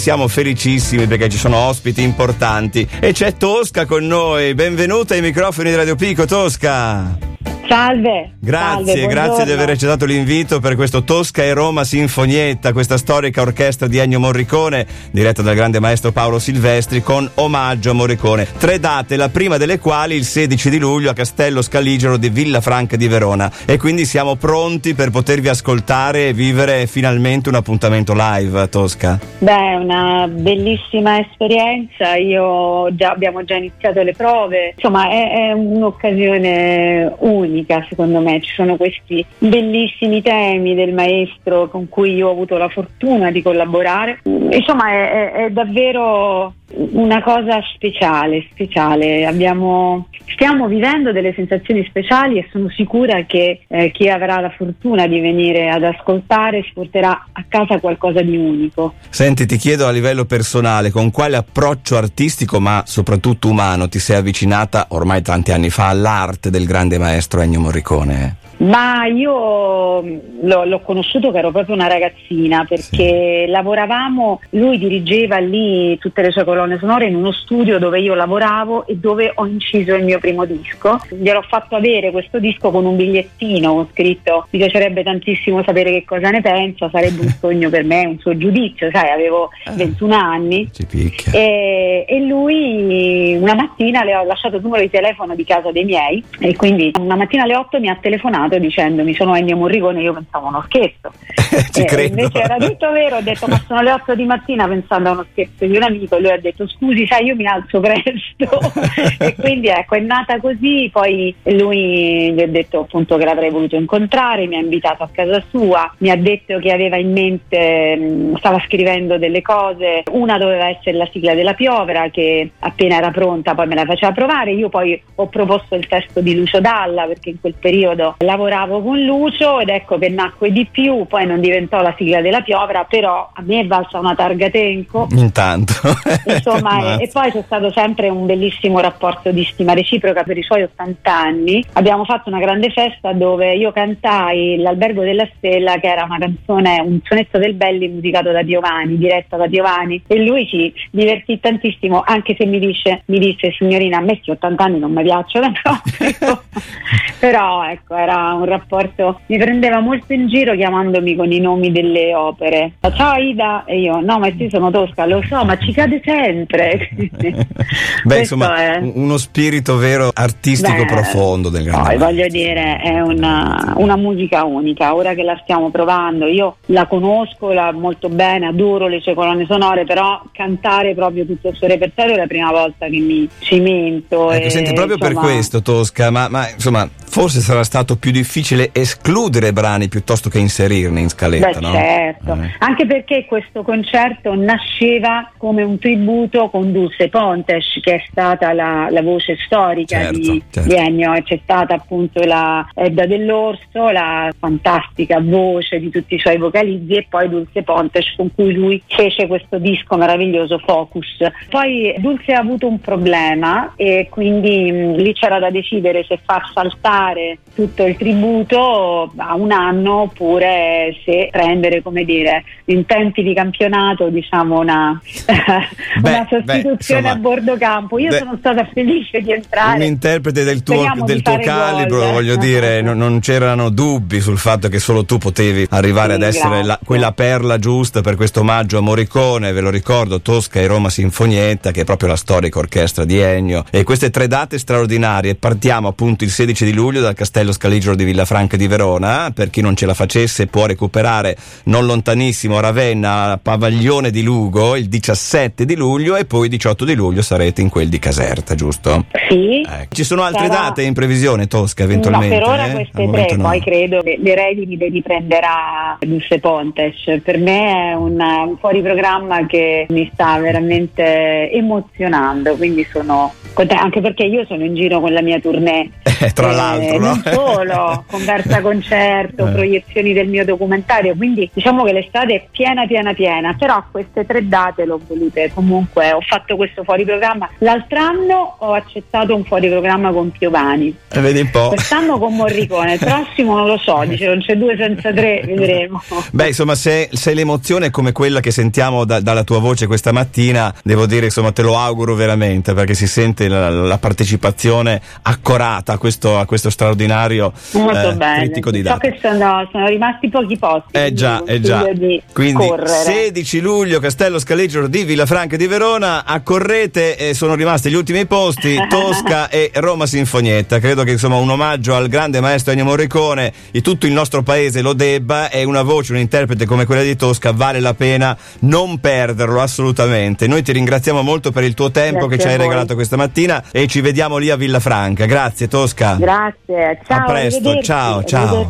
siamo felicissimi perché ci sono ospiti importanti e c'è Tosca con noi. Benvenuta ai microfoni di Radio Pico, Tosca. Salve. Grazie di aver accettato l'invito per questo Tosca e Roma Sinfonietta, questa storica orchestra di Ennio Morricone diretta dal grande maestro Paolo Silvestri con omaggio a Morricone. 3 date, la prima delle quali il 16 di luglio a Castello Scaligero di Villafranca di Verona, e quindi siamo pronti per potervi ascoltare e vivere finalmente un appuntamento live, Tosca. Beh, una bellissima esperienza, abbiamo già iniziato le prove, insomma è un'occasione unica secondo me. Ci sono questi bellissimi temi del maestro con cui io ho avuto la fortuna di collaborare, insomma è davvero una cosa speciale. Stiamo vivendo delle sensazioni speciali e sono sicura che chi avrà la fortuna di venire ad ascoltare si porterà a casa qualcosa di unico. Senti, ti chiedo a livello personale, con quale approccio artistico ma soprattutto umano ti sei avvicinata ormai tanti anni fa all'arte del grande maestro Ennio Morricone? Ma io l'ho conosciuto che ero proprio una ragazzina, perché lavoravamo, lui dirigeva lì tutte le sue colonne sonore in uno studio dove io lavoravo e dove ho inciso il mio primo disco. Gliel'ho fatto avere questo disco con un bigliettino con scritto: mi piacerebbe tantissimo sapere che cosa ne pensa, sarebbe un sogno per me, un suo giudizio, sai, avevo 21 anni. Ci picchia. E lui una mattina le ho lasciato il numero di telefono di casa dei miei e quindi una mattina alle 8 mi ha telefonato dicendomi: sono Ennio Morricone. Io pensavo uno scherzo. Ci credo. Invece era tutto vero. Ho detto: ma sono le 8 di mattina, pensando a uno scherzo di un amico. E lui ha detto: scusi, sai, io mi alzo presto. E quindi ecco, è nata così. Poi lui gli ho detto appunto che l'avrei voluto incontrare, mi ha invitato a casa sua, mi ha detto che aveva in mente, stava scrivendo delle cose, una doveva essere la sigla della Piovra, che appena era pronta poi me la faceva provare. Io poi ho proposto il testo di Lucio Dalla, perché in quel periodo lavoravo con Lucio, ed ecco che nacque Di più. Poi non diventò la sigla della Piovra, però a me è valsa una targa Tenco intanto. Insomma, e poi c'è stato sempre un bellissimo rapporto di stima reciproca. Per i suoi 80 anni abbiamo fatto una grande festa dove io cantai L'Albergo della Stella, che era una canzone, un sonetto del Belli musicato da Piovani, diretta da Piovani, e lui ci divertì tantissimo, anche se mi disse: signorina, a me che 80 anni non mi piacciono proprio. Però ecco, era un rapporto, mi prendeva molto in giro chiamandomi con i nomi delle opere. Ciao Ida, e io: no, ma io sono Tosca. Lo so, ma ci cade sempre. Beh, insomma, è uno spirito vero artistico profondo del grande maestro. Voglio dire, è una musica unica. Ora che la stiamo provando, io la conosco molto bene, adoro le sue colonne sonore, però cantare proprio tutto il suo repertorio è la prima volta che mi cimento. Ecco, senti, proprio per questo, Tosca, ma insomma, forse sarà stato più difficile escludere brani piuttosto che inserirne in scaletta, no? Certo, anche perché questo concerto nasceva come un tributo con Dulce Pontes, che è stata la voce storica di Ennio, e c'è stata appunto la Edda Dell'Orso, la fantastica voce di tutti i suoi vocalizzi, e poi Dulce Pontes, con cui lui fece questo disco meraviglioso, Focus. Poi Dulce ha avuto un problema e quindi lì c'era da decidere se far saltare tutto il tributo a un anno oppure se prendere, come dire, in tempi di campionato, diciamo una sostituzione a bordo campo. Io sono stata felice di entrare. Un interprete del tuo calibro, voglio dire, non c'erano dubbi sul fatto che solo tu potevi arrivare ad essere quella perla giusta per questo omaggio a Morricone. Ve lo ricordo, Tosca e Roma Sinfonietta, che è proprio la storica orchestra di Ennio, e queste 3 date straordinarie. Partiamo appunto il 16 di luglio dal Castello Scaligero di Villafranca di Verona. Per chi non ce la facesse può recuperare non lontanissimo a Ravenna, a Pavaglione di Lugo, il 17 di luglio, e poi il 18 di luglio sarete in quel di Caserta, giusto? Sì. Ci sono altre date in previsione, Tosca, eventualmente? No, per ora queste 3, poi credo che le redini le riprenderà Dulce Pontes. Per me è un fuori programma che mi sta veramente emozionando, quindi sono contenta, anche perché io sono in giro con la mia tournée tra l'altro, no? Non solo, conversa concerto, proiezioni del mio documentario, quindi diciamo che l'estate è piena, però queste 3 date l'ho volute, comunque ho fatto questo fuori programma. L'altro anno ho accettato un fuori programma con Piovani, vedi un po'. Quest'anno con Morricone, il prossimo non lo so, dice non c'è 2 senza 3, vedremo. Beh, insomma, se l'emozione è come quella che sentiamo dalla tua voce questa mattina, devo dire, insomma, te lo auguro veramente, perché si sente la partecipazione accorata a questo straordinario trittico di date. So che sono rimasti pochi posti. Già. Quindi correre. 16 luglio, Castello Scaliger di Villafranca di Verona, accorrete, sono rimasti gli ultimi posti, Tosca e Roma Sinfonietta. Credo che insomma un omaggio al grande maestro Ennio Morricone, e tutto il nostro paese lo debba, e una voce, un interprete come quella di Tosca vale la pena non perderlo assolutamente. Noi ti ringraziamo molto per il tuo tempo che ci hai regalato questa mattina, e ci vediamo lì a Villafranca. Grazie Tosca. Grazie, ciao. A presto, ciao.